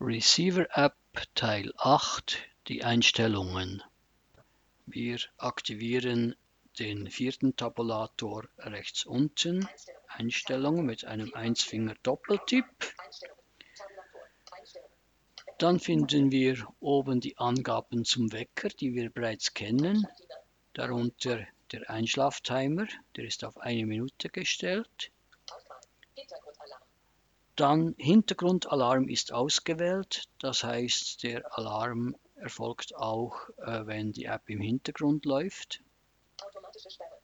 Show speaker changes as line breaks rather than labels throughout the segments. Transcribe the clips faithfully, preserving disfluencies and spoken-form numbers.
Receiver App Teil acht, die Einstellungen. Wir aktivieren den vierten Tabulator rechts unten, Einstellungen mit einem Eins-Finger-Doppeltipp. Dann finden wir oben die Angaben zum Wecker, die wir bereits kennen, darunter der Einschlaftimer, der ist auf eine Minute gestellt. Dann Hintergrundalarm ist ausgewählt, das heißt, der Alarm erfolgt auch, äh, wenn die App im Hintergrund läuft.
Automatische Sperre.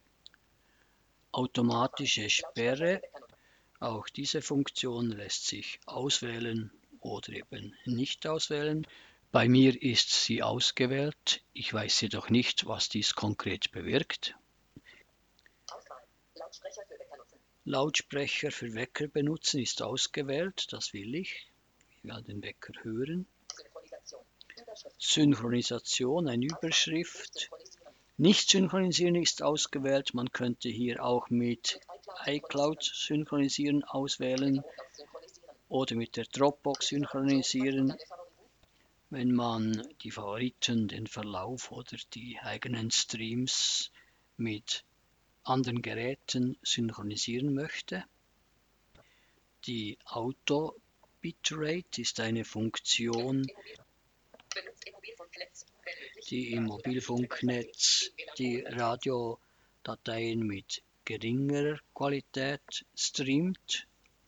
Automatische Sperre, auch diese Funktion lässt sich auswählen oder eben nicht auswählen. Bei mir ist sie ausgewählt, ich weiß jedoch nicht, was dies konkret bewirkt.
Auswahl. Lautsprecher für Wecker nutzen.
Lautsprecher für Wecker benutzen ist ausgewählt, das will ich. Ich will den Wecker hören.
Synchronisation. Überschrift.
Synchronisation, eine
Auswahl.
Überschrift.
Nicht synchronisieren.
Nicht synchronisieren ist ausgewählt. Man könnte hier auch mit
Mit
iCloud synchronisieren auswählen
Dropbox synchronisieren.
oder mit der Dropbox synchronisieren,
Deine Favoriten.
wenn man die Favoriten, den Verlauf oder die eigenen Streams mit anderen Geräten synchronisieren möchte. Die Auto-Bitrate ist eine Funktion,
Benutzt im Mobilfunknetz. Wenn möglich.
die im Mobilfunknetz die Radiodateien mit geringerer Qualität streamt,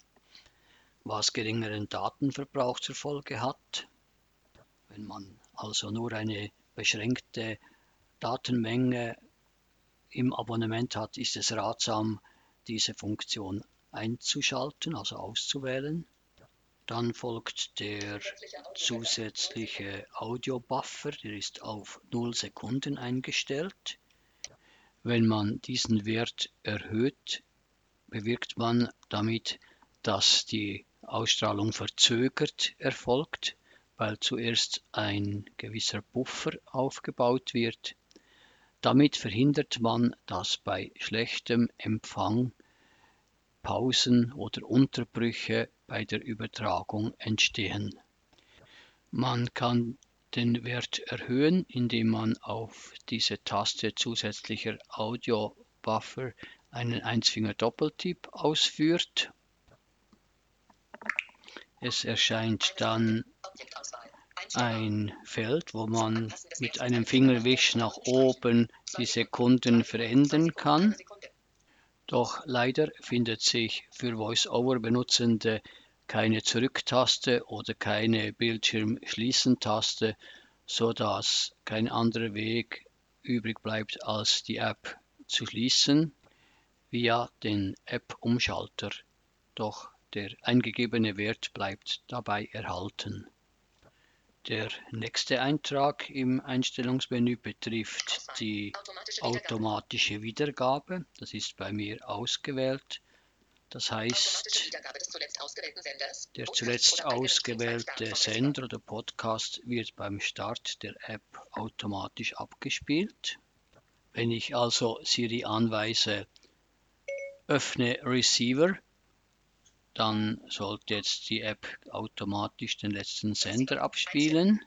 was geringeren Datenverbrauch zur Folge hat. Wenn man also nur eine beschränkte Datenmenge im Abonnement hat, ist es ratsam, diese Funktion einzuschalten, also auszuwählen. Dann folgt der zusätzliche Audio-Buffer, der ist auf null Sekunden eingestellt. Wenn man diesen Wert erhöht, bewirkt man damit, dass die Ausstrahlung verzögert erfolgt, weil zuerst ein gewisser Buffer aufgebaut wird. Damit verhindert man, dass bei schlechtem Empfang Pausen oder Unterbrüche bei der Übertragung entstehen. Man kann den Wert erhöhen, indem man auf diese Taste zusätzlicher Audio-Buffer einen Eins-Finger-Doppeltipp ausführt. Es erscheint dann
Objektauswahl.
ein Feld, wo man mit einem Fingerwisch nach oben die Sekunden verändern kann. Doch leider findet sich für VoiceOver-Benutzende keine Zurück-Taste oder keine Bildschirm-Schließen-Taste, sodass kein anderer Weg übrig bleibt, als die App zu schließen via den App-Umschalter. Doch der eingegebene Wert bleibt dabei erhalten. Der nächste Eintrag im Einstellungsmenü betrifft die automatische Wiedergabe. Das ist bei mir ausgewählt. Das heißt, der zuletzt ausgewählte Sender oder Podcast wird beim Start der App automatisch abgespielt. Wenn ich also Siri anweise, öffne Receiver, dann sollte jetzt die App automatisch den letzten Sender abspielen.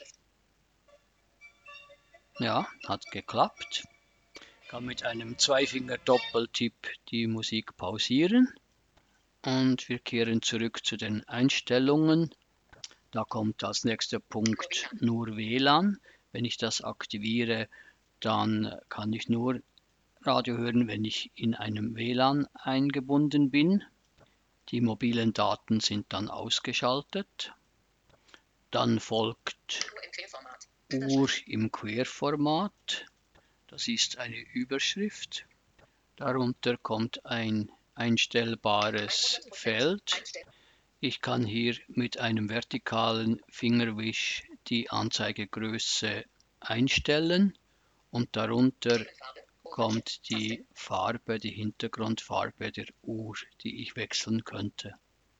Ja, hat geklappt. Kann mit einem Zweifinger-Doppeltipp die Musik pausieren. Und wir kehren zurück zu den Einstellungen. Da kommt als nächster Punkt nur W L A N. Wenn ich das aktiviere, dann kann ich nur Radio hören, wenn ich in einem W L A N eingebunden bin. Die mobilen Daten sind dann ausgeschaltet. Dann folgt Uhr im Querformat. Das ist eine Überschrift. Darunter kommt ein einstellbares Feld. Ich kann hier mit einem vertikalen Fingerwisch die Anzeigegröße einstellen und darunter kommt die Farbe, die Hintergrundfarbe der Uhr, die ich wechseln könnte.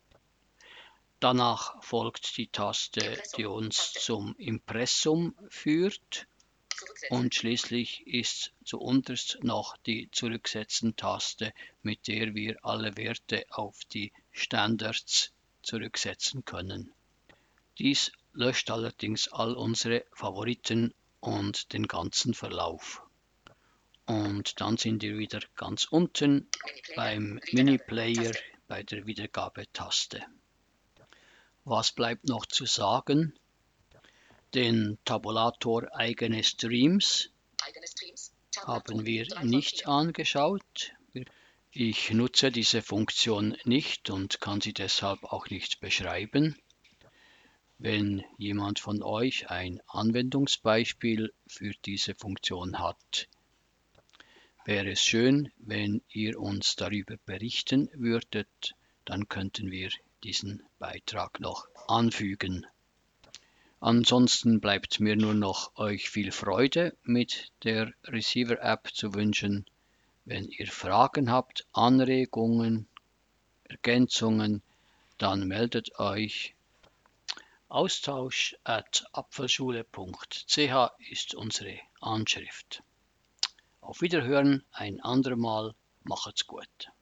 Danach folgt die Taste, die uns zum Impressum führt. Und schließlich ist zuunterst noch die Zurücksetzen-Taste, mit der wir alle Werte auf die Standards zurücksetzen können. Dies löscht allerdings all unsere Favoriten und den ganzen Verlauf. Und dann sind wir wieder ganz unten beim Mini-Player bei der Wiedergabetaste. Was bleibt noch zu sagen? Den Tabulator eigene Streams
Eigene Streams.
haben wir
drei von
nicht
vier.
angeschaut. Ich nutze diese Funktion nicht und kann sie deshalb auch nicht beschreiben. Wenn jemand von euch ein Anwendungsbeispiel für diese Funktion hat, wäre es schön, wenn ihr uns darüber berichten würdet, dann könnten wir diesen Beitrag noch anfügen. Ansonsten bleibt mir nur noch euch viel Freude mit der Receiver-App zu wünschen. Wenn ihr Fragen habt, Anregungen, Ergänzungen, dann meldet euch. Austausch at apfelschule punkt c h ist unsere Anschrift. Auf Wiederhören ein andermal. Macht's gut.